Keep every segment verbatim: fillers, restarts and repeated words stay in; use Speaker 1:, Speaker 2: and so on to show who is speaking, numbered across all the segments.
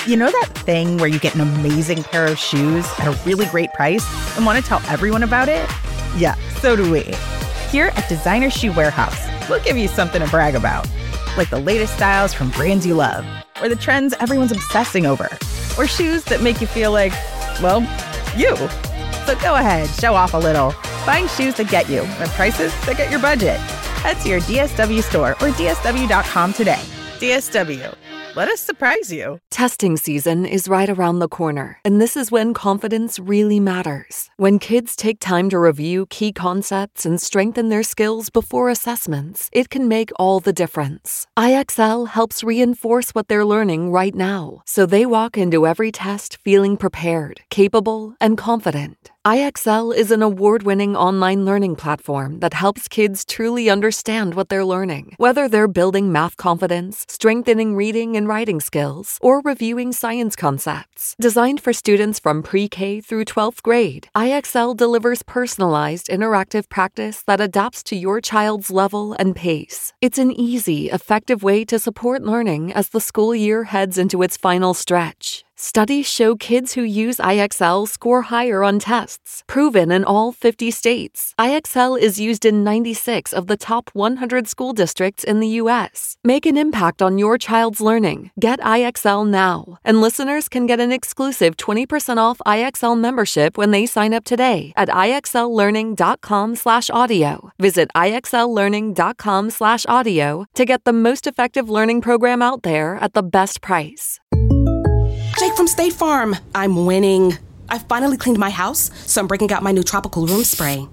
Speaker 1: You know that thing where you get an amazing pair of shoes at a really great price and want to tell everyone about it? Yeah, so do we. Here at Designer Shoe Warehouse, we'll give you something to brag about, like the latest styles from brands you love, or the trends everyone's obsessing over, or shoes that make you feel like, well, you. So go ahead, show off a little. Find shoes that get you at prices that get your budget. Head to your D S W store or D S W dot com today. D S W. Let us surprise you.
Speaker 2: Testing season is right around the corner, and this is when confidence really matters. When kids take time to review key concepts and strengthen their skills before assessments, it can make all the difference. I X L helps reinforce what they're learning right now, so they walk into every test feeling prepared, capable, and confident. I X L is an award-winning online learning platform that helps kids truly understand what they're learning. Whether they're building math confidence, strengthening reading and writing skills, or reviewing science concepts. Designed for students from pre-K through twelfth grade, I X L delivers personalized, interactive practice that adapts to your child's level and pace. It's an easy, effective way to support learning as the school year heads into its final stretch. Studies show kids who use I X L score higher on tests, proven in all fifty states. I X L is used in ninety-six of the top one hundred school districts in the U S. Make an impact on your child's learning. Get I X L now. And listeners can get an exclusive twenty percent off I X L membership when they sign up today at IXLlearning.com slash audio. Visit IXLlearning.com slash audio to get the most effective learning program out there at the best price.
Speaker 3: Jake from State Farm. I'm winning. I finally cleaned my house, so I'm breaking out my new tropical room spray.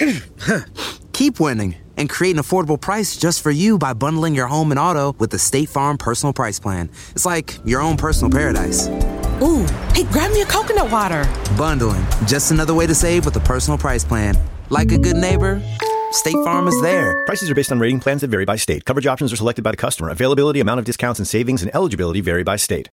Speaker 4: Keep winning and create an affordable price just for you by bundling your home and auto with the State Farm Personal Price Plan. It's like your own personal paradise.
Speaker 3: Ooh, hey, grab me a coconut water.
Speaker 4: Bundling, just another way to save with a personal price plan. Like a good neighbor, State Farm is there.
Speaker 5: Prices are based on rating plans that vary by state. Coverage options are selected by the customer. Availability, amount of discounts and savings, and eligibility vary by state.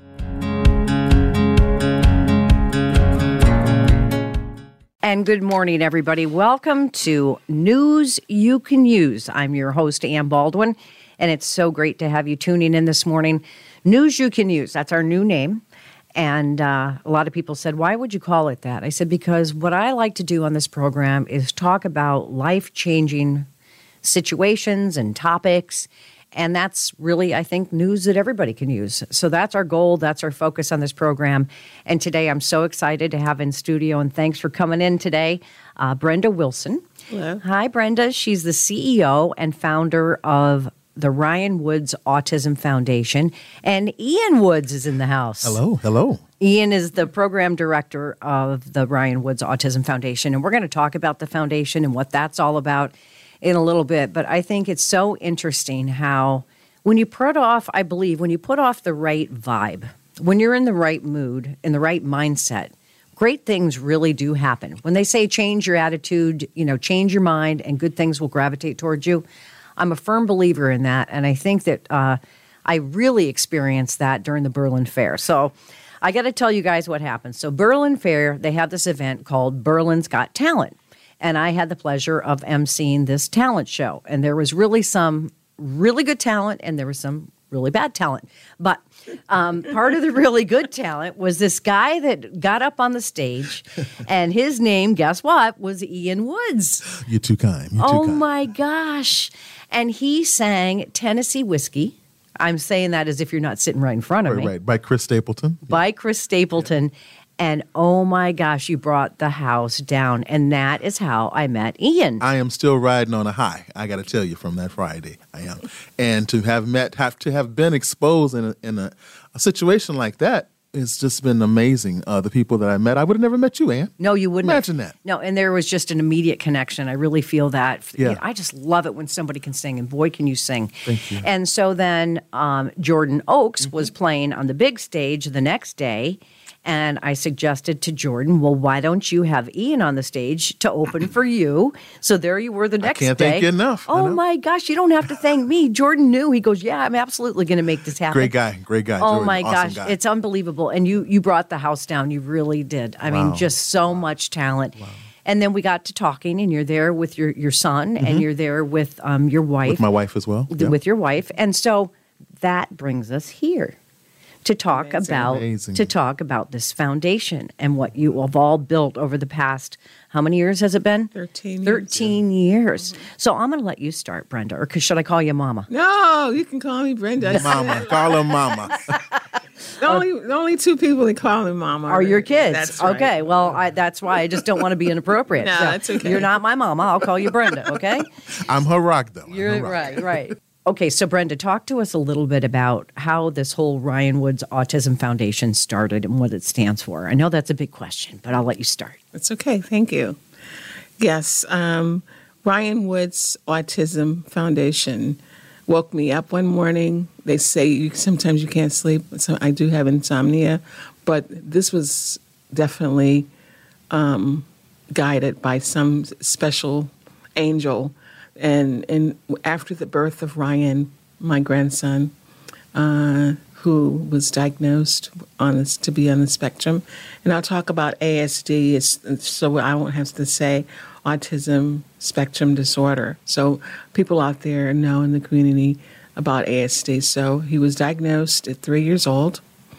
Speaker 6: And good morning, everybody. Welcome to News You Can Use. I'm your host, Ann Baldwin, and it's so great to have you tuning in this morning. News You Can Use, that's our new name. And uh, a lot of people said, why would you call it that? I said, because what I like to do on this program is talk about life-changing situations and topics. And that's really, I think, news that everybody can use. So that's our goal. That's our focus on this program. And today I'm so excited to have in studio, and thanks for coming in today, uh, Brenda Wilson.
Speaker 7: Hello.
Speaker 6: Hi, Brenda. She's the C E O and founder of the Ryan Woods Autism Foundation. And Ian Woods is in the house.
Speaker 7: Hello. Hello.
Speaker 6: Ian is the program director of the Ryan Woods Autism Foundation. And we're going to talk about the foundation and what that's all about in a little bit, but I think it's so interesting how when you put off, I believe, when you put off the right vibe, when you're in the right mood, in the right mindset, great things really do happen. When they say change your attitude, you know, change your mind, and good things will gravitate towards you, I'm a firm believer in that, and I think that uh, I really experienced that during the Berlin Fair. So I got to tell you guys what happened. So Berlin Fair, they have this event called Berlin's Got Talent. And I had the pleasure of emceeing this talent show. And there was really some really good talent, and there was some really bad talent. But um, part of the really good talent was this guy that got up on the stage, and his name, guess what, was Ian Woods.
Speaker 7: You're too kind. You're
Speaker 6: oh,
Speaker 7: too kind.
Speaker 6: my gosh. And he sang Tennessee Whiskey. I'm saying that as if you're not sitting right in front of
Speaker 7: right,
Speaker 6: me.
Speaker 7: Right, by Chris Stapleton.
Speaker 6: By yeah. Chris Stapleton. Yeah. And oh my gosh, you brought the house down. And that is how I met Ian.
Speaker 7: I am still riding on a high, I got to tell you, from that Friday. I am. And to have met, have to have been exposed in a, in a, a situation like that, it's just been amazing. Uh, the people that I met, I would have never met you, Ann.
Speaker 6: No, you wouldn't.
Speaker 7: Imagine that.
Speaker 6: No, and there was just an immediate connection. I really feel that.
Speaker 7: Yeah.
Speaker 6: You know, I just love it when somebody can sing, and boy, can you sing.
Speaker 7: Thank you.
Speaker 6: And so then um, Jordan Oakes mm-hmm. was playing on the big stage the next day. And I suggested to Jordan, well, why don't you have Ian on the stage to open for you? So there you were the next day.
Speaker 7: I can't day. thank you enough.
Speaker 6: Oh, my gosh, you don't have to thank me. Jordan knew. He goes, yeah, I'm absolutely going to make this happen.
Speaker 7: Great guy, great guy.
Speaker 6: Oh,
Speaker 7: Jordan,
Speaker 6: my
Speaker 7: awesome
Speaker 6: gosh,
Speaker 7: guy.
Speaker 6: It's unbelievable. And you you brought the house down. You really did. I wow. mean, just so wow. much talent. Wow. And then we got to talking, and you're there with your, your son, mm-hmm. and you're there with um, your wife.
Speaker 7: With my wife as well.
Speaker 6: With yeah. your wife. And so that brings us here. to talk
Speaker 8: Amazing.
Speaker 6: about
Speaker 7: Amazing.
Speaker 6: to talk about this foundation and what you have all built over the past, how many years has it been?
Speaker 8: thirteen years.
Speaker 6: thirteen years. So I'm going to let you start, Brenda, or should I call you Mama?
Speaker 8: No, you can call me Brenda.
Speaker 7: Mama, call her mama.
Speaker 8: The only, the only two people that call me Mama
Speaker 6: Are your kids?
Speaker 8: That's right.
Speaker 6: Okay, well, I, that's why I just don't want to be inappropriate.
Speaker 8: No,
Speaker 6: So
Speaker 8: that's okay.
Speaker 6: You're not my mama. I'll call you Brenda, okay?
Speaker 7: I'm her rock, though. I'm
Speaker 6: You're
Speaker 7: her rock.
Speaker 6: right, right. Okay, so Brenda, talk to us a little bit about how this whole Ryan Woods Autism Foundation started and what it stands for. I know that's a big question, but I'll let you start.
Speaker 8: It's okay. Thank you. Yes, um, Ryan Woods Autism Foundation woke me up one morning. They say you, sometimes you can't sleep. So I do have insomnia, but this was definitely um, guided by some special angel. And and after the birth of Ryan, my grandson, uh, who was diagnosed on this, to be on the spectrum, and I'll talk about A S D, it's, so I won't have to say autism spectrum disorder. So people out there know in the community about A S D. So he was diagnosed at three years old,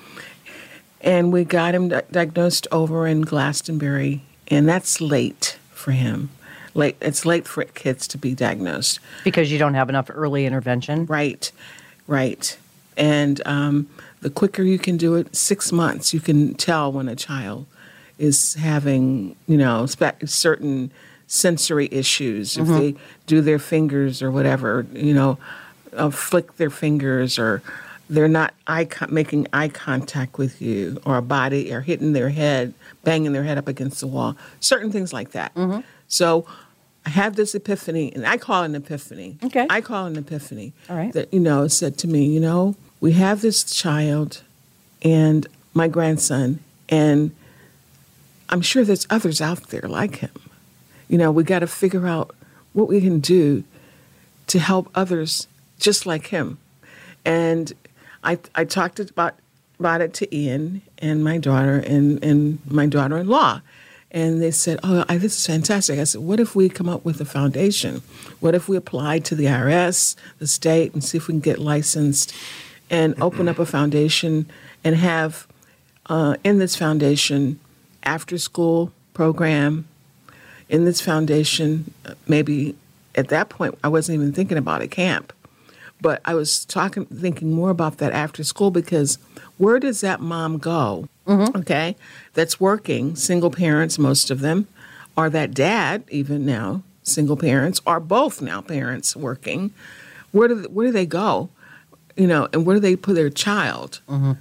Speaker 8: and we got him di- diagnosed over in Glastonbury, and that's late for him. Late. It's late for kids to be diagnosed.
Speaker 6: Because you don't have enough early intervention?
Speaker 8: Right, right. And um, the quicker you can do it, six months, you can tell when a child is having, you know, spe- certain sensory issues. If they do their fingers or whatever, you know, uh, flick their fingers, or they're not eye con- making eye contact with you, or a body, or hitting their head, banging their head up against the wall, certain things like that. So I have this epiphany, and I call it an epiphany.
Speaker 6: Okay.
Speaker 8: I call it an epiphany.
Speaker 6: All right.
Speaker 8: That, you know, said to me, you know, we have this child and my grandson, and I'm sure there's others out there like him. You know, we got to figure out what we can do to help others just like him. And I I talked about about it to Ian and my daughter and, and my daughter-in-law. And they said, oh, I, this is fantastic. I said, what if we come up with a foundation? What if we apply to the I R S, the state, and see if we can get licensed and open up a foundation and have uh, in this foundation after-school program, in this foundation, maybe at that point, I wasn't even thinking about a camp. But I was talking, thinking more about that after school, because where does that mom go, okay, that's working, single parents, most of them, or that dad, even now, single parents, or both now parents working, where do, where do they go, you know, and where do they put their child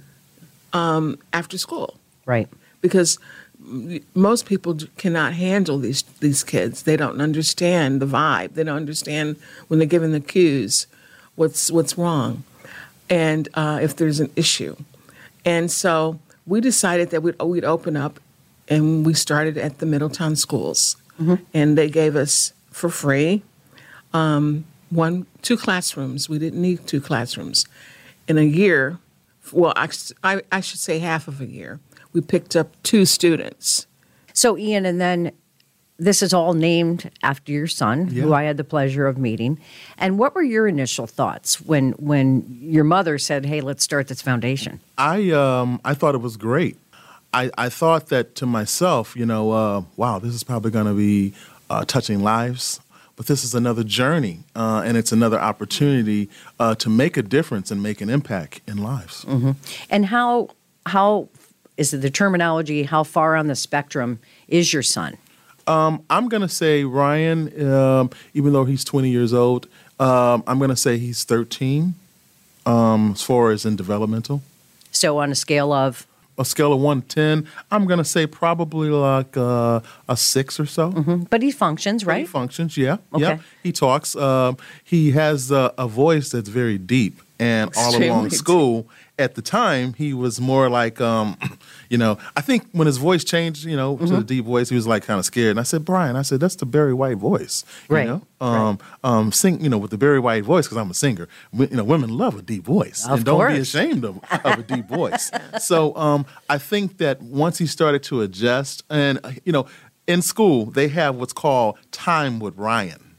Speaker 8: um, after school?
Speaker 6: Right.
Speaker 8: Because m- most people d- cannot handle these these kids. They don't understand the vibe. They don't understand when they're given the cues what's what's wrong, and uh, if there's an issue. And so we decided that we'd, we'd open up, and we started at the Middletown schools, and they gave us for free um, one two classrooms. We didn't need two classrooms. In a year, well, I, I, I should say half of a year, we picked up two students.
Speaker 6: So, Ian, and then this is all named after your son, who
Speaker 7: Yeah.
Speaker 6: I had the pleasure of meeting. And what were your initial thoughts when when your mother said, hey, let's start this foundation?
Speaker 7: I um I thought it was great. I, I thought that to myself, you know, uh, wow, this is probably going to be uh, touching lives, but this is another journey, uh, and it's another opportunity uh, to make a difference and make an impact in lives.
Speaker 6: And how how is it the terminology? How far on the spectrum is your son?
Speaker 7: Um, I'm going to say Ryan, um, even though he's twenty years old, um, I'm going to say he's thirteen um, as far as in developmental.
Speaker 6: So on a scale of
Speaker 7: A scale of one to ten, I'm going to say probably like uh, a six or so.
Speaker 6: but he functions, right?
Speaker 7: He functions, yeah.
Speaker 6: Okay.
Speaker 7: Yeah. He talks. Um, he has uh, a voice that's very deep. And all
Speaker 8: Extremely
Speaker 7: along
Speaker 8: deep.
Speaker 7: school, at the time, he was more like, um, you know, I think when his voice changed, you know, to the deep voice, he was like kind of scared. And I said, Brian, I said, that's the Barry White voice. You
Speaker 6: Right,
Speaker 7: know? Um, um, sing, you know, with the Barry White voice, because I'm a singer. We, you know, women love a deep voice.
Speaker 6: Of
Speaker 7: and don't be
Speaker 6: course.
Speaker 7: ashamed of, of a deep voice. So um, I think that once he started to adjust, and, uh, you know, in school, they have what's called Time with Ryan.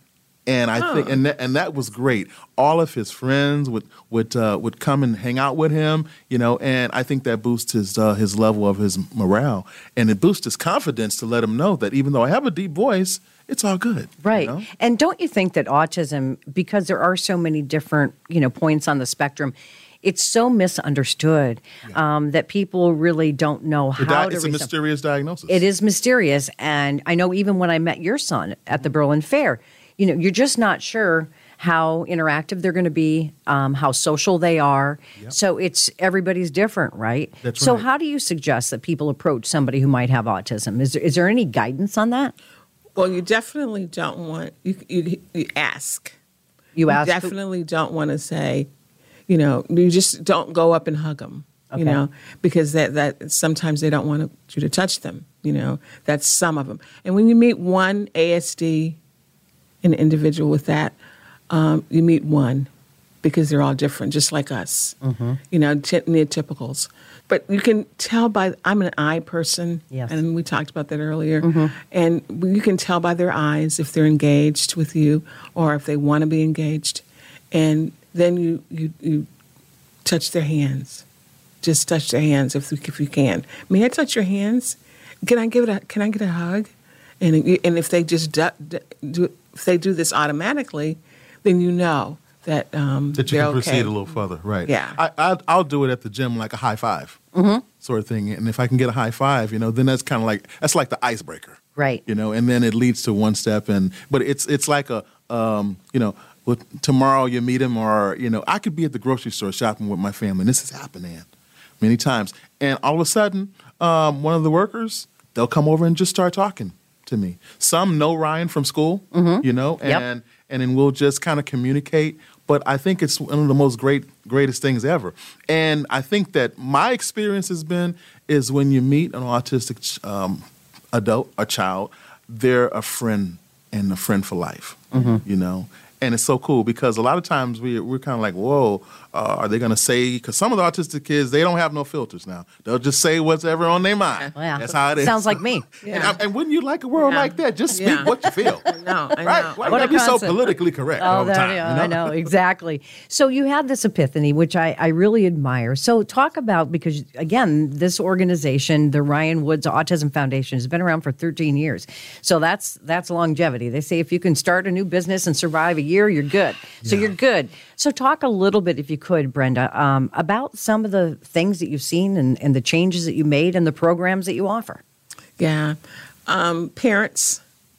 Speaker 7: And I think, and that, and that was great. All of his friends would would uh, would come and hang out with him, you know. And I think that boosts his uh, his level of his morale, and it boosts his confidence to let him know that even though I have a deep voice, it's all good.
Speaker 6: Right.
Speaker 7: You know?
Speaker 6: And don't you think that autism, because there are so many different, you know, points on the spectrum, it's so misunderstood yeah. um, that people really don't know how
Speaker 7: di-
Speaker 6: to.
Speaker 7: It's a mysterious diagnosis.
Speaker 6: It is mysterious, and I know even when I met your son at the Berlin Fair, you know, you're just not sure how interactive they're going to be, um, how social they are. Yep. So it's everybody's different, right?
Speaker 7: That's
Speaker 6: so
Speaker 7: right.
Speaker 6: how do you suggest that people approach somebody who might have autism? Is there, is there any guidance on that?
Speaker 8: Well, you definitely don't want you. You, you ask.
Speaker 6: You,
Speaker 8: you
Speaker 6: ask.
Speaker 8: definitely who? don't want to say, you know, you just don't go up and hug them.
Speaker 6: Okay.
Speaker 8: You know, because that that sometimes they don't want you to touch them. You know, that's some of them. And when you meet one A S D, an individual with that, um, you meet one because they're all different, just like us. Mm-hmm. You know, t- neotypicals. But you can tell by, I'm an eye person,
Speaker 6: yes.
Speaker 8: and we talked about that earlier, mm-hmm. and you can tell by their eyes if they're engaged with you or if they want to be engaged. And then you, you, you touch their hands. Just touch their hands if if you can. May I touch your hands? Can I give it a, can I get a hug? And and if they just do, do if they do this automatically, then you know that um,
Speaker 7: that you
Speaker 8: they're
Speaker 7: can proceed
Speaker 8: okay.
Speaker 7: a little further, right?
Speaker 8: Yeah,
Speaker 7: I, I I'll do it at the gym like a high five
Speaker 6: mm-hmm.
Speaker 7: sort of thing, and if I can get a high five, you know, then that's kind of like that's like the icebreaker,
Speaker 6: right?
Speaker 7: You know, and then it leads to one step, and but it's it's like a um, you know, well, tomorrow you meet him, or you know, I could be at the grocery store shopping with my family, and this is happening many times, and all of a sudden, um, one of the workers they'll come over and just start talking to me. Some know Ryan from school,
Speaker 6: mm-hmm.
Speaker 7: you know, and
Speaker 6: yep.
Speaker 7: and then we'll just kind of communicate. But I think it's one of the most great, greatest things ever. And I think that my experience has been is when you meet an autistic um, adult, a child, they're a friend and a friend for life, mm-hmm. you know. And it's so cool because a lot of times we, we're kind of like, whoa, uh, are they going to say, because some of the autistic kids, they don't have no filters now. They'll just say whatever on their mind.
Speaker 6: Well,
Speaker 7: that's how it is.
Speaker 6: Sounds like me.
Speaker 8: Yeah.
Speaker 7: And, and wouldn't you like a world
Speaker 8: Yeah.
Speaker 7: like that? Just speak
Speaker 8: Yeah.
Speaker 7: what you feel.
Speaker 8: I know, I
Speaker 7: right?
Speaker 8: know.
Speaker 7: Why
Speaker 6: What
Speaker 7: gotta
Speaker 6: a
Speaker 7: be so
Speaker 6: concept.
Speaker 7: politically correct
Speaker 6: Oh,
Speaker 7: all the
Speaker 6: that,
Speaker 7: time?
Speaker 6: yeah,
Speaker 7: you know?
Speaker 6: I know, exactly. So you had this epiphany, which I, I really admire. So talk about, because again, this organization, the Ryan Woods Autism Foundation, has been around for thirteen years. So that's that's longevity. They say if you can start a new business and survive a year, you're good. So
Speaker 7: Yeah.
Speaker 6: you're good. So talk a little bit, if you could, Brenda, um, about some of the things that you've seen and, and the changes that you made and the programs that you offer.
Speaker 8: Yeah. Um, parents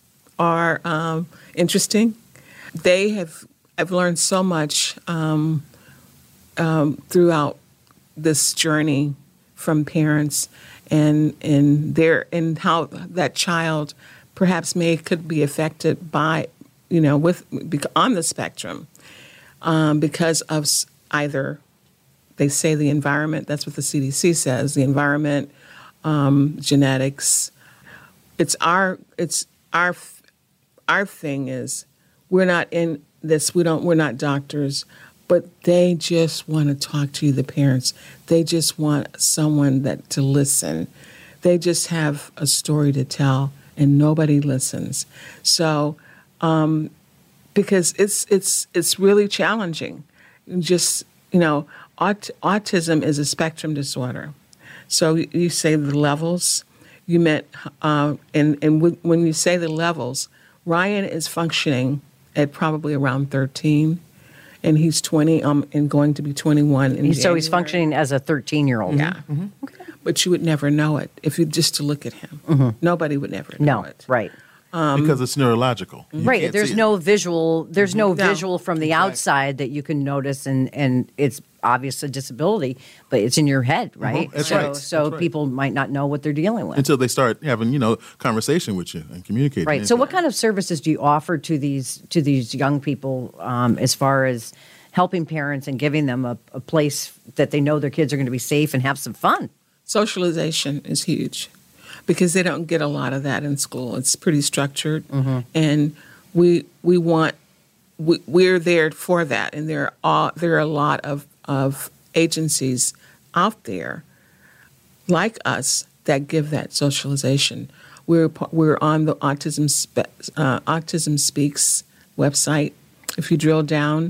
Speaker 8: are um, interesting. They have, I've learned so much um, um, throughout this journey from parents and and their and how that child perhaps may could be affected by, you know, with on the spectrum um, because of s- either they say the environment. That's what the C D C says. The environment, um, genetics. It's our it's our our thing is we're not in this. We don't. We're not doctors, but they just want to talk to you, the parents. They just want someone that to listen. They just have a story to tell, and nobody listens. So, um, because it's it's it's really challenging. Just you know, aut- autism is a spectrum disorder. So you, you say the levels. You meant, uh, and and w- when you say the levels, Ryan is functioning at probably around thirteen, and he's twenty, um, and going to be twenty-one. In
Speaker 6: So he's
Speaker 8: January.
Speaker 6: functioning as a thirteen-year-old.
Speaker 8: Yeah. Mm-hmm. Okay. But you would never know it if you just to look at him. Mm-hmm. Nobody would never know
Speaker 6: No,
Speaker 8: it.
Speaker 6: right.
Speaker 8: Um,
Speaker 7: because it's neurological. You
Speaker 6: Right.
Speaker 7: can't
Speaker 6: There's
Speaker 7: see it.
Speaker 6: no visual. There's no,
Speaker 8: No.
Speaker 6: visual from the outside that you can notice, and and it's obvious a disability, but it's in your head, right?
Speaker 7: That's
Speaker 6: so,
Speaker 7: right.
Speaker 6: So
Speaker 7: That's right.
Speaker 6: people might not know what they're dealing with.
Speaker 7: Until they start having, you know, conversation with you and communicating.
Speaker 6: Right. So, what kind of services do you offer to these to these young people, um, as far as helping parents and giving them a, a place that they know their kids are going to be safe and have some fun?
Speaker 8: Socialization is huge because they don't get a lot of that in school. It's pretty structured,
Speaker 6: Mm-hmm.
Speaker 8: and we we want we, we're there for that. And there are there are a lot of of agencies out there like us that give that socialization. We're pa- we're on the Autism Spe- uh, Autism Speaks website. If you drill down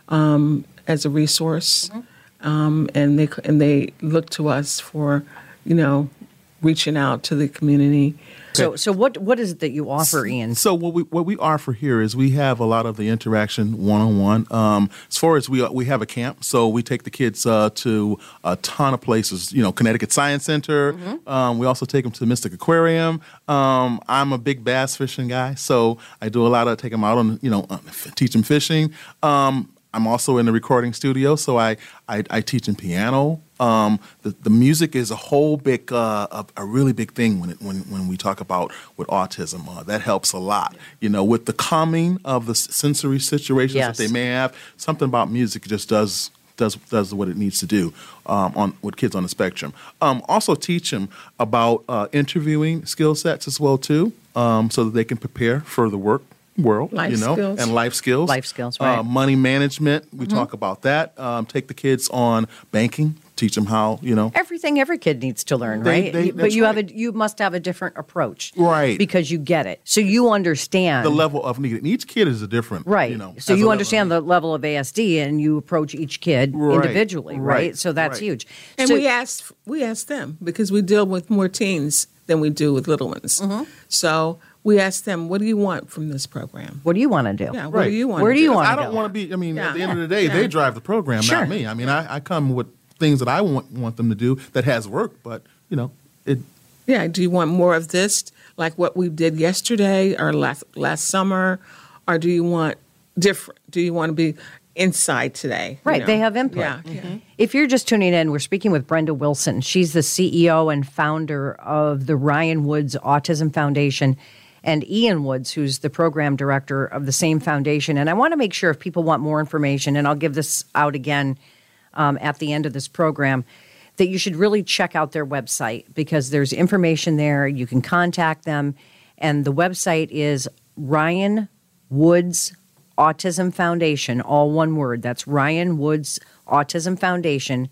Speaker 8: um, as a resource, mm-hmm. um, and they and they look to us for, you know, reaching out to the community.
Speaker 6: So, so what what is it that you offer, Ian?
Speaker 7: So what we what we offer here is we have a lot of the interaction one on one. Um, as far as we we have a camp, so we take the kids uh, to a ton of places. You know, Connecticut Science Center. Mm-hmm. Um, we also take them to the Mystic Aquarium. Um, I'm a big bass fishing guy, so I do a lot of take them out on you know teach them fishing. Um, I'm also in the recording studio, so I I, I teach in piano. Um, the, the music is a whole big, uh, a, a really big thing when it, when when we talk about with autism. Uh, that helps a lot, you know, with the calming of the sensory situations
Speaker 6: yes.
Speaker 7: that they may have. Something about music just does does does what it needs to do um, on with kids on the spectrum. Um, also teach them about uh, interviewing skill sets as well too, um, so that they can prepare for the work world,
Speaker 8: life
Speaker 7: you know,
Speaker 8: skills.
Speaker 7: and life skills.
Speaker 6: Life skills, right.
Speaker 7: Uh, money management, we
Speaker 6: Mm-hmm.
Speaker 7: talk about that. Um, take the kids on banking, teach them how, you know.
Speaker 6: Everything every kid needs to learn,
Speaker 7: They-
Speaker 6: right?
Speaker 7: they-
Speaker 6: but
Speaker 7: that's
Speaker 6: you
Speaker 7: right.
Speaker 6: have a you must have a different approach,
Speaker 7: Right.
Speaker 6: Because you get it, so you understand
Speaker 7: The level of need. And each kid is a different,
Speaker 6: right.
Speaker 7: you know.
Speaker 6: so
Speaker 7: has a
Speaker 6: you
Speaker 7: level
Speaker 6: understand
Speaker 7: of
Speaker 6: the level of A S D, and you approach each kid
Speaker 7: Right.
Speaker 6: individually, right?
Speaker 7: Right.
Speaker 6: So that's
Speaker 7: Right.
Speaker 6: huge.
Speaker 8: And
Speaker 6: so,
Speaker 8: we ask we ask them because we deal with more teens than we do with little ones.
Speaker 6: Mm-hmm.
Speaker 8: So we ask them, what do you want from this program?
Speaker 6: what do you want to do?
Speaker 8: Yeah, what
Speaker 7: Right.
Speaker 8: do you want?
Speaker 6: Where
Speaker 8: to
Speaker 6: do you
Speaker 8: do?
Speaker 6: want
Speaker 7: I
Speaker 6: to
Speaker 7: don't
Speaker 6: go?
Speaker 7: want to be, I mean,
Speaker 8: Yeah.
Speaker 7: at the end of the day,
Speaker 8: Yeah.
Speaker 7: they drive the program,
Speaker 6: Sure.
Speaker 7: not me. I mean, I, I come with things that I want, want them to do that has worked, but, you know, it.
Speaker 8: Yeah. Do you want more of this, like what we did yesterday or last last summer, or do you want different? Do you want to be inside today? you
Speaker 6: Right,
Speaker 8: know?
Speaker 6: they have input.
Speaker 8: Yeah. yeah.
Speaker 6: If you're just tuning in, we're speaking with Brenda Wilson. She's the C E O and founder of the Ryan Woods Autism Foundation, and Ian Woods, who's the program director of the same foundation. And I want to make sure if people want more information, and I'll give this out again um, at the end of this program, that you should really check out their website because there's information there. You can contact them. And the website is Ryan Woods Autism Foundation, all one word. That's Ryan Woods Autism Foundation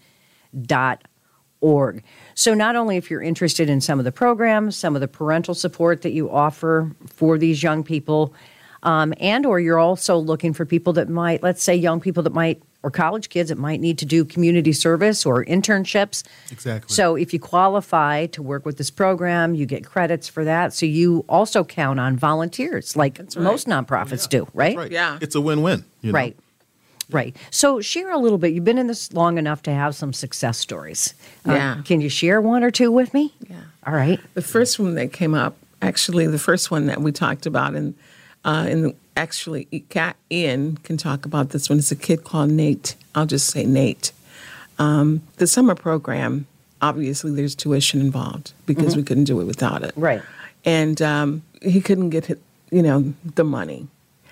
Speaker 6: dot org. So not only if you're interested in some of the programs, some of the parental support that you offer for these young people, um, and or you're also looking for people that might, let's say young people that might, or college kids that might need to do community service or internships.
Speaker 7: Exactly.
Speaker 6: So if you qualify to work with this program, you get credits for that. So you also count on volunteers like most nonprofits do, right?
Speaker 7: Right.
Speaker 8: Yeah.
Speaker 7: It's a win-win, you know.
Speaker 6: Right. Right. So share a little bit. You've been in this long enough to have some success stories. Uh,
Speaker 8: Yeah.
Speaker 6: Can you share one or two with me?
Speaker 8: Yeah.
Speaker 6: All right.
Speaker 8: The first one that came up, actually, the first one that we talked about, and uh, and actually, Ian can talk about this one. It's a kid called Nate. I'll just say Nate. Um, the summer program, obviously, there's tuition involved because
Speaker 6: Mm-hmm.
Speaker 8: we couldn't do it without it.
Speaker 6: Right.
Speaker 8: And um, he couldn't get, you know, the money,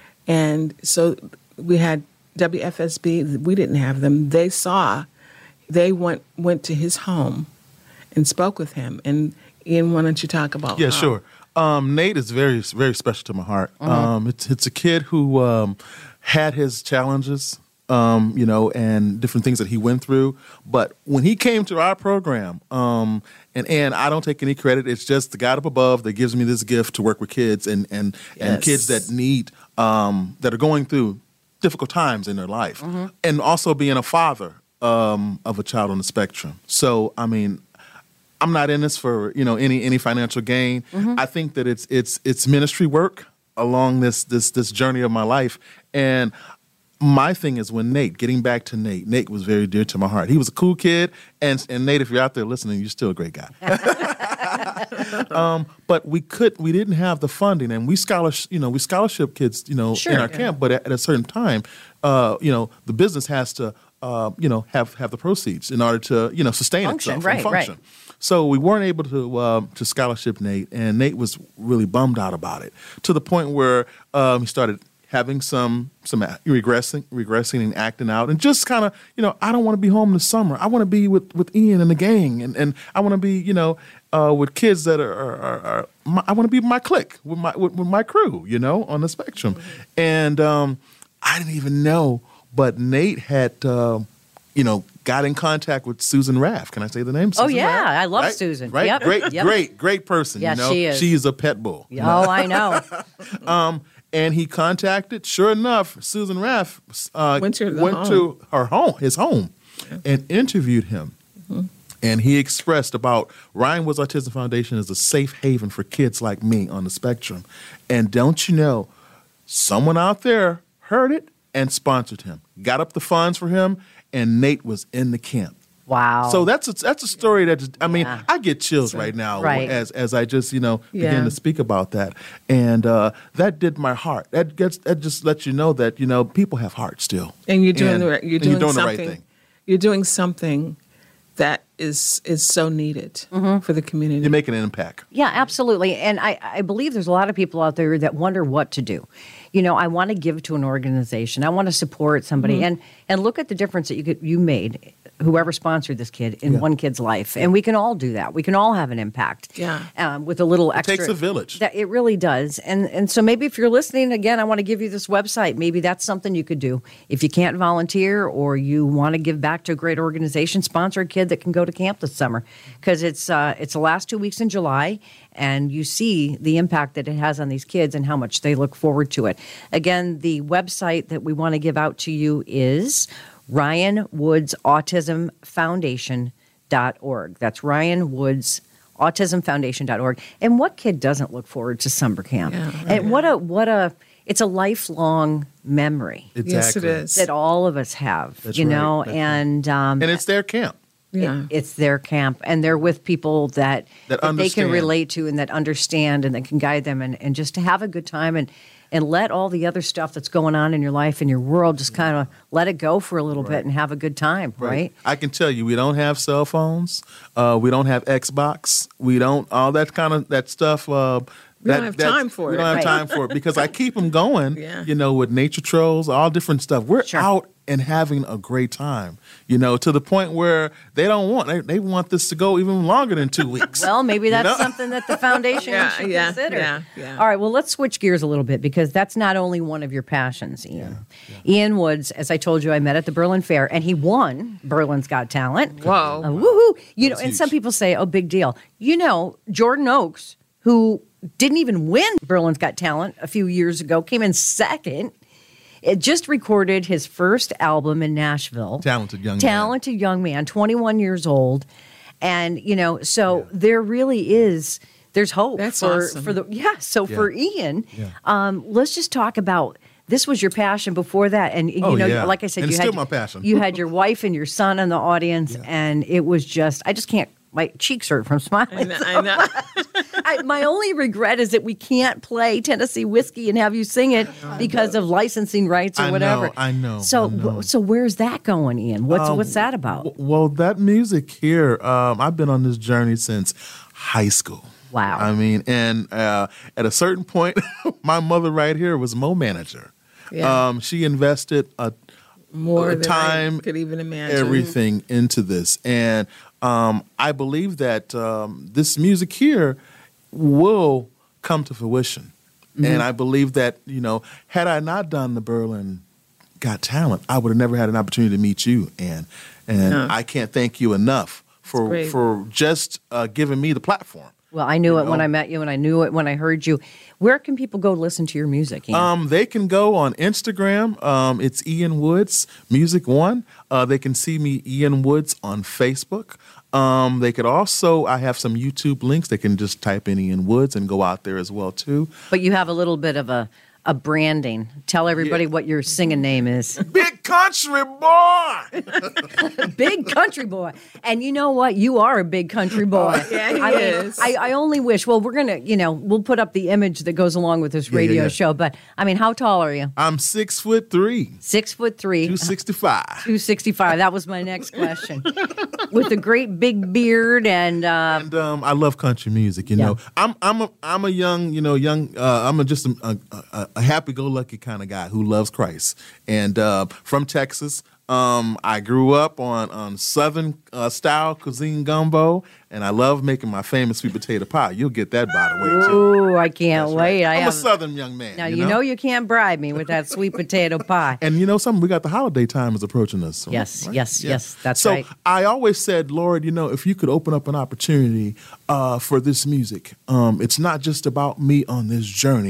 Speaker 8: and so we had W F S B. We didn't have them. They saw. They went went to his home and spoke with him. And Ian, why don't you talk about?
Speaker 7: Yeah,
Speaker 8: how-
Speaker 7: sure. Um, Nate is very, very special to my heart. Um, it's it's a kid who um, had his challenges, um, you know, and different things that he went through. But when he came to our program, um, and and I don't take any credit. It's just the God up above that gives me this gift to work with kids and and, and
Speaker 8: Yes.
Speaker 7: kids that need um, that are going through difficult times in their life, and also being a father um, of a child on the spectrum. So I mean. I'm not in this for you know any any financial gain. I think that it's it's it's ministry work along this this this journey of my life. And my thing is when Nate, getting back to Nate, Nate was very dear to my heart. He was a cool kid, and and Nate, if you're out there listening, you're still a great guy. um, but we could we didn't have the funding, and we scholarship you know we scholarship kids you know
Speaker 6: Sure,
Speaker 7: in our
Speaker 6: yeah.
Speaker 7: camp. But at, at a certain time, uh, you know the business has to uh, you know have have the proceeds in order to you know sustain
Speaker 6: Function,
Speaker 7: itself
Speaker 6: right,
Speaker 7: and function.
Speaker 6: right.
Speaker 7: So we weren't able to uh, to scholarship Nate, and Nate was really bummed out about it to the point where um, he started having some some regressing, regressing and acting out, and just kind of you know I don't want to be home in the summer. I want to be with, with Ian and the gang, and, and I want to be you know uh, with kids that are, are, are, are my, I want to be with my clique, with my with, with my crew, you know, on the spectrum. Mm-hmm. And um, I didn't even know, but Nate had uh, you know. got in contact with Susan Raff. Can I say the name?
Speaker 6: Oh,
Speaker 7: Susan
Speaker 6: yeah.
Speaker 7: Raff?
Speaker 6: I love
Speaker 7: Right?
Speaker 6: Susan.
Speaker 7: Right?
Speaker 6: Yep.
Speaker 7: Great,
Speaker 6: Yep.
Speaker 7: great, great person.
Speaker 6: Yeah,
Speaker 7: you know?
Speaker 6: she is.
Speaker 7: She's a pet bull. you know?
Speaker 6: Oh, I know.
Speaker 7: Um, And he contacted, sure enough, Susan Raff uh,
Speaker 8: Went to the
Speaker 7: went
Speaker 8: home.
Speaker 7: to her home, his home, and interviewed him.
Speaker 8: Mm-hmm.
Speaker 7: And he expressed about Ryan Woods Autism Foundation is a safe haven for kids like me on the spectrum. And don't you know, someone out there heard it and sponsored him, got up the funds for him, and Nate was in the camp.
Speaker 6: Wow.
Speaker 7: So that's a, that's a story that just, I mean,
Speaker 6: Yeah.
Speaker 7: I get chills right now
Speaker 6: Right.
Speaker 7: as as I just, you know,
Speaker 8: Yeah.
Speaker 7: begin to speak about that. And uh, that did my heart. That gets that just lets you know that, you know, people have hearts still.
Speaker 8: And you're doing
Speaker 7: And-
Speaker 8: the right, you're
Speaker 7: and
Speaker 8: doing,
Speaker 7: the
Speaker 8: something.
Speaker 7: right thing.
Speaker 8: You're doing something that is is so needed for the community.
Speaker 7: You're making an impact.
Speaker 6: Yeah, absolutely. And I, I believe there's a lot of people out there that wonder what to do. You know, I want to give to an organization. I want to support somebody.
Speaker 8: Mm-hmm.
Speaker 6: And and look at the difference that you could, you made, whoever sponsored this kid, in
Speaker 7: Yeah.
Speaker 6: one kid's life. And we can all do that. We can all have an impact.
Speaker 8: Yeah.
Speaker 6: Um, with a little extra.
Speaker 7: takes a village.
Speaker 6: That, it really does. And and so maybe if you're listening, again, I want to give you this website. Maybe that's something you could do. If you can't volunteer or you want to give back to a great organization, sponsor a kid that can go to camp this summer. Because it's, uh, it's the last two weeks in July, and you see the impact that it has on these kids and how much they look forward to it. Again, the website that we want to give out to you is Ryan Woods Autism Foundation dot org. That's Ryan Woods Autism Foundation dot org. And what kid doesn't look forward to summer camp?
Speaker 8: Yeah,
Speaker 6: And what a what a it's a lifelong memory
Speaker 7: Exactly.
Speaker 8: Yes, it is.
Speaker 6: that all of us have,
Speaker 7: That's
Speaker 6: you
Speaker 7: right.
Speaker 6: know,
Speaker 7: That's right.
Speaker 6: and um,
Speaker 7: And it's their camp.
Speaker 8: Yeah.
Speaker 6: it- it's their camp, and they're with people that,
Speaker 7: That
Speaker 6: they can
Speaker 7: understand.
Speaker 6: relate to and that understand and that can guide them, and, and just to have a good time and and let all the other stuff that's going on in your life and your world just kind of let it go for a little bit and have a good time, right?
Speaker 7: I can tell you, we don't have cell phones. Uh, we don't have Xbox. We don't all that kind of that stuff. Uh,
Speaker 8: We don't
Speaker 7: that-
Speaker 8: have
Speaker 7: that's-
Speaker 8: time for
Speaker 7: We
Speaker 8: it.
Speaker 7: don't have
Speaker 6: Right.
Speaker 7: time for it because I keep them going.
Speaker 8: Yeah.
Speaker 7: You know, with nature trolls, all different stuff. We're
Speaker 6: Sure.
Speaker 7: out and having a great time. You know, to the point where they don't want they, they want this to go even longer than two weeks.
Speaker 6: Well, maybe
Speaker 7: You
Speaker 6: that's
Speaker 7: know?
Speaker 6: something that the foundation
Speaker 8: Yeah,
Speaker 6: should
Speaker 8: yeah,
Speaker 6: consider.
Speaker 8: yeah, yeah.
Speaker 6: All right, well, let's switch gears a little bit because that's not only one of your passions, Ian. Ian Woods, as I told you, I met at the Berlin Fair, and he won Berlin's Got Talent.
Speaker 8: Whoa.
Speaker 6: Uh, woohoo! You know,
Speaker 7: was
Speaker 6: and
Speaker 7: huge.
Speaker 6: some people say, "Oh, big deal." You know, Jordan Oakes, who didn't even win Berlin's Got Talent a few years ago, came in second. It just recorded his first album in Nashville.
Speaker 7: Talented young man.
Speaker 6: Talented young man, twenty-one years old. And, you know, so there really is, there's hope
Speaker 8: That's
Speaker 6: for,
Speaker 8: awesome.
Speaker 6: for the, yeah. So
Speaker 7: Yeah.
Speaker 6: for Ian,
Speaker 7: Yeah.
Speaker 6: um, let's just talk about, this was your passion before that. And, you
Speaker 7: Oh,
Speaker 6: know,
Speaker 7: yeah.
Speaker 6: like I said,
Speaker 7: And
Speaker 6: you
Speaker 7: it's
Speaker 6: had,
Speaker 7: still my passion.
Speaker 6: you had your wife and your son in the audience, and it was just, I just can't, my cheeks hurt from
Speaker 8: I
Speaker 6: smiling.
Speaker 8: know. I know.
Speaker 6: I, my only regret is that we can't play Tennessee Whiskey and have you sing it because of licensing rights or
Speaker 7: I know,
Speaker 6: whatever.
Speaker 7: I know,
Speaker 6: So,
Speaker 7: I know.
Speaker 6: so where's that going, Ian? What's
Speaker 7: Um,
Speaker 6: what's that about?
Speaker 7: w- Well, that music here, um, I've been on this journey since high school.
Speaker 6: Wow.
Speaker 7: I mean, and uh, at a certain point, my mother right here was Mo manager.
Speaker 8: Yeah.
Speaker 7: Um, she invested a
Speaker 8: More
Speaker 7: uh,
Speaker 8: than
Speaker 7: time,
Speaker 8: I could even imagine.
Speaker 7: everything into this, and um, I believe that um, this music here will come to fruition.
Speaker 8: Mm-hmm.
Speaker 7: And I believe that, you know, had I not done the Berlin Got Talent, I would have never had an opportunity to meet you, Ann. And
Speaker 8: No.
Speaker 7: I can't thank you enough for
Speaker 8: great.
Speaker 7: for just uh, giving me the platform.
Speaker 6: Well, I knew
Speaker 7: you
Speaker 6: it when
Speaker 7: know?
Speaker 6: I met you, and I knew it when I heard you. Where can people go listen to your music, Ian?
Speaker 7: Um, they can go on Instagram. Um, it's Ian Woods Music One. Uh, they can see me, Ian Woods, on Facebook. Um, they could also, I have some YouTube links. They can just type in Ian Woods and go out there as well too.
Speaker 6: but you have a little bit of a, a branding. Tell everybody what your singing name is.
Speaker 7: Big Country Boy.
Speaker 6: Big country boy. And you know what? You are a big country boy.
Speaker 8: Yeah, he
Speaker 6: I mean,
Speaker 8: is.
Speaker 6: I, I only wish, well, we're going to, you know, we'll put up the image that goes along with this
Speaker 7: Yeah, yeah,
Speaker 6: radio
Speaker 7: yeah.
Speaker 6: show. But I mean, how tall are you?
Speaker 7: I'm six foot three,
Speaker 6: Six foot three.
Speaker 7: two sixty five.
Speaker 6: two sixty-five. That was my next question. With a great big beard and uh,
Speaker 7: And um, I love country music. You
Speaker 6: Yeah.
Speaker 7: know, I'm I'm a I'm a young you know young uh, I'm a, just a, a, a, a happy-go-lucky kind of guy who loves Christ. And uh, from Texas, um, I grew up on on Southern uh, style cuisine gumbo, and I love making my famous sweet potato pie. You'll get that by the way too.
Speaker 6: ooh, I can't
Speaker 7: That's
Speaker 6: wait.
Speaker 7: right.
Speaker 6: I
Speaker 7: I'm
Speaker 6: have,
Speaker 7: a Southern young man.
Speaker 6: now
Speaker 7: you
Speaker 6: you
Speaker 7: know?
Speaker 6: know you can't bribe me with that sweet potato pie.
Speaker 7: And you know something? We got the holiday time is approaching us. right?
Speaker 6: Yes,
Speaker 7: Right?
Speaker 6: yes, yes, that's
Speaker 7: so
Speaker 6: right.
Speaker 7: I always said, Lord, you know, if you could open up an opportunity uh, for this music, um, it's not just about me on this journey.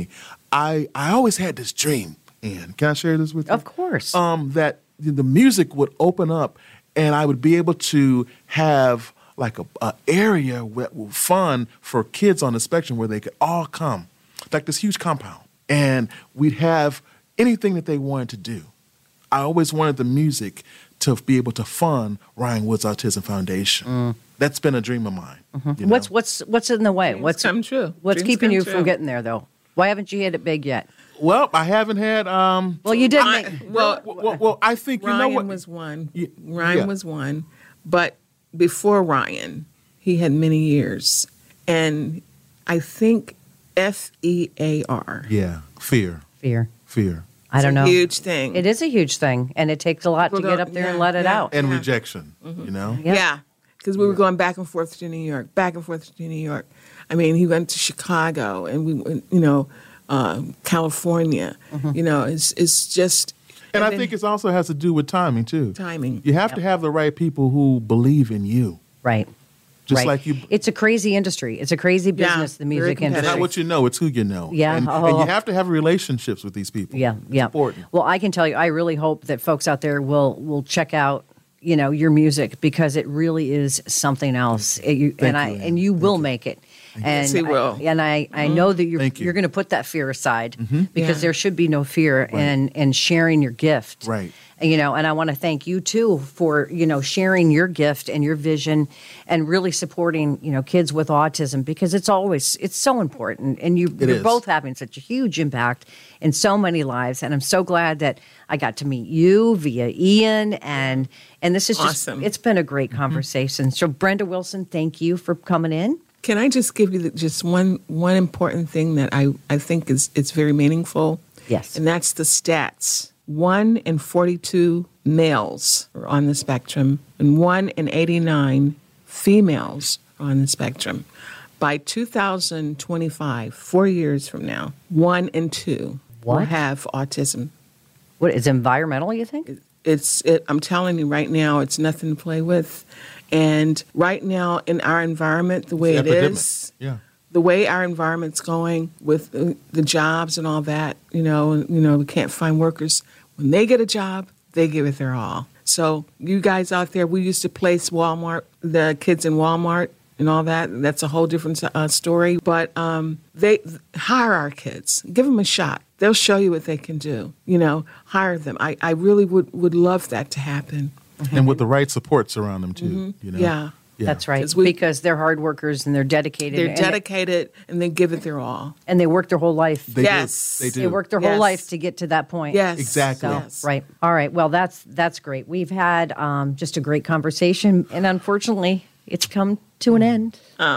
Speaker 7: I I always had this dream, and can I share this with you?
Speaker 6: Of course.
Speaker 7: Um, that the music would open up, and I would be able to have like a, a area where, fun for kids on the spectrum where they could all come, like this huge compound, and we'd have anything that they wanted to do. I always wanted the music to be able to fund Ryan Woods Autism Foundation. Mm. That's been a dream of mine. Mm-hmm. You know?
Speaker 6: What's what's what's in the way?
Speaker 8: Dreams
Speaker 6: what's
Speaker 8: come true.
Speaker 6: What's
Speaker 8: Dreams
Speaker 6: keeping
Speaker 8: come
Speaker 6: you
Speaker 8: true.
Speaker 6: from getting there, though? Why haven't you hit it big yet?
Speaker 7: Well, I haven't had. Um,
Speaker 6: Well, you did.
Speaker 8: I-
Speaker 6: make,
Speaker 8: well,
Speaker 7: well, well, well, I think you
Speaker 8: Ryan
Speaker 7: know what.
Speaker 8: was one.
Speaker 7: Y-
Speaker 8: Ryan
Speaker 7: yeah.
Speaker 8: was one. But before Ryan, he had many years. And I think F E A R.
Speaker 7: Yeah, fear,
Speaker 6: fear.
Speaker 7: fear,
Speaker 6: I don't
Speaker 8: It's a
Speaker 6: know.
Speaker 8: huge thing.
Speaker 6: It is a huge thing, and it takes a lot
Speaker 8: People
Speaker 6: to get
Speaker 8: don't-
Speaker 6: up there and
Speaker 8: yeah,
Speaker 6: let it
Speaker 8: yeah.
Speaker 6: out.
Speaker 7: and
Speaker 8: Yeah.
Speaker 7: rejection. You know.
Speaker 6: Yeah.
Speaker 8: Yeah, because we were going back and forth to New York, back and forth to New York. I mean, he went to Chicago, and we went, you know, um, California.
Speaker 6: Mm-hmm.
Speaker 8: You know, it's it's just.
Speaker 7: And I
Speaker 8: then
Speaker 7: think it also has to do with timing too.
Speaker 8: Timing.
Speaker 7: You have to have the right people who believe in you.
Speaker 6: Right.
Speaker 7: Just
Speaker 6: right.
Speaker 7: like you.
Speaker 6: It's a crazy industry. It's a crazy
Speaker 8: Yeah,
Speaker 6: business, the
Speaker 8: very
Speaker 6: music
Speaker 8: competitive.
Speaker 7: It's
Speaker 6: industry.
Speaker 7: not what you know; it's who you know.
Speaker 6: Yeah.
Speaker 7: and,
Speaker 6: Oh.
Speaker 7: and you have to have relationships with these people.
Speaker 6: Yeah, yeah.
Speaker 7: It's important.
Speaker 6: Well, I can tell you, I really hope that folks out there will will check out, you know, your music, because it really is something else. It- you- and I
Speaker 7: you, Ann.
Speaker 6: and you will make it. And
Speaker 8: Yes, he will.
Speaker 6: I, and I, I know that you're
Speaker 7: Thank you.
Speaker 6: you're going to put that fear aside, because
Speaker 8: Yeah.
Speaker 6: there should be no fear in in sharing your gift.
Speaker 7: Right.
Speaker 6: You know, and I want to thank you too for, you know, sharing your gift and your vision and really supporting, you know, kids with autism, because it's always, it's so important. And you,
Speaker 7: It
Speaker 6: you're
Speaker 7: is.
Speaker 6: both having such a huge impact in so many lives. And I'm so glad that I got to meet you via Ian. And, and this is just,
Speaker 8: Awesome.
Speaker 6: it's been a great conversation. So Brenda Wilson, thank you for coming in.
Speaker 8: Can I just give you the, just one one important thing that I, I think is it's very meaningful?
Speaker 6: Yes.
Speaker 8: And that's the stats. One in forty-two males are on the spectrum, and one in eighty-nine females are on the spectrum. By two thousand twenty-five, four years from now, one in two will
Speaker 6: What?
Speaker 8: have autism.
Speaker 6: What is environmental, you think?
Speaker 8: It's it, I'm telling you right now, it's nothing to play with. And right now in our environment, the way
Speaker 7: It's
Speaker 8: it
Speaker 7: epidemic.
Speaker 8: is,
Speaker 7: Yeah.
Speaker 8: the way our environment's going with uh, the jobs and all that, you know, and, you know, we can't find workers. When they get a job, they give it their all. So you guys out there, we used to place Walmart, the kids in Walmart and all that. That's a whole different uh, story. But um, they hire our kids, give them a shot. They'll show you what they can do. You know, hire them. I, I really would, would love that to happen.
Speaker 7: And with the right supports around them too. You know.
Speaker 8: Yeah.
Speaker 7: Yeah.
Speaker 6: That's right.
Speaker 8: 'Cause we-
Speaker 6: because they're hard workers and they're dedicated.
Speaker 8: They're
Speaker 6: and they-
Speaker 8: dedicated and they give it their all.
Speaker 6: and they work their whole life.
Speaker 7: They
Speaker 8: Yes.
Speaker 7: do. They do.
Speaker 6: They work their whole
Speaker 8: Yes.
Speaker 6: life to get to that point.
Speaker 8: Yes.
Speaker 7: Exactly.
Speaker 6: So,
Speaker 8: Yes.
Speaker 6: right. All right. Well, that's that's great. We've had um, just a great conversation, and unfortunately, it's come to an end.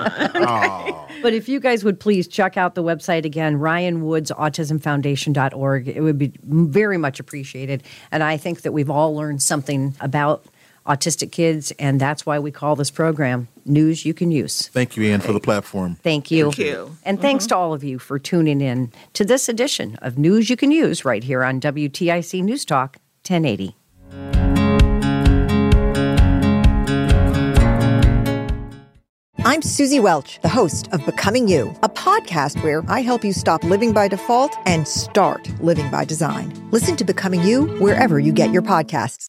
Speaker 6: But if you guys would please check out the website again, ryan woods autism foundation dot org, it would be very much appreciated. And I think that we've all learned something about autistic kids, and that's why we call this program News You Can Use.
Speaker 7: Thank you, Ann, for the platform.
Speaker 6: Thank you.
Speaker 8: Thank you.
Speaker 6: And thanks to all of you for tuning in to this edition of News You Can Use right here on W T I C News Talk ten eighty.
Speaker 9: I'm Susie Welch, the host of Becoming You, a podcast where I help you stop living by default and start living by design. Listen to Becoming You wherever you get your podcasts.